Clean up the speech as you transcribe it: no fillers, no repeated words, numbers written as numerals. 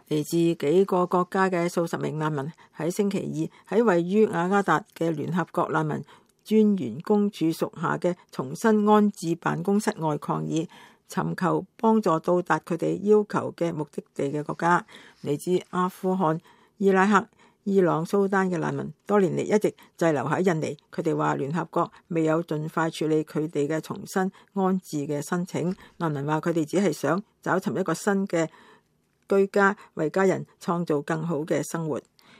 嚟自幾個國家嘅數十名難民喺星期二喺位於雅加達嘅聯合國難民專員公署屬下嘅重新安置辦公室外抗議，尋求幫助到達佢哋要求嘅目的地嘅國家。嚟自阿富汗、伊拉克、伊朗、蘇丹嘅難民多年嚟一直滯留喺印尼，佢哋話聯合國未有盡快處理佢哋嘅重新安置嘅申請。難民話佢哋只係想找尋一個新嘅居家，為家人創造更好嘅生活。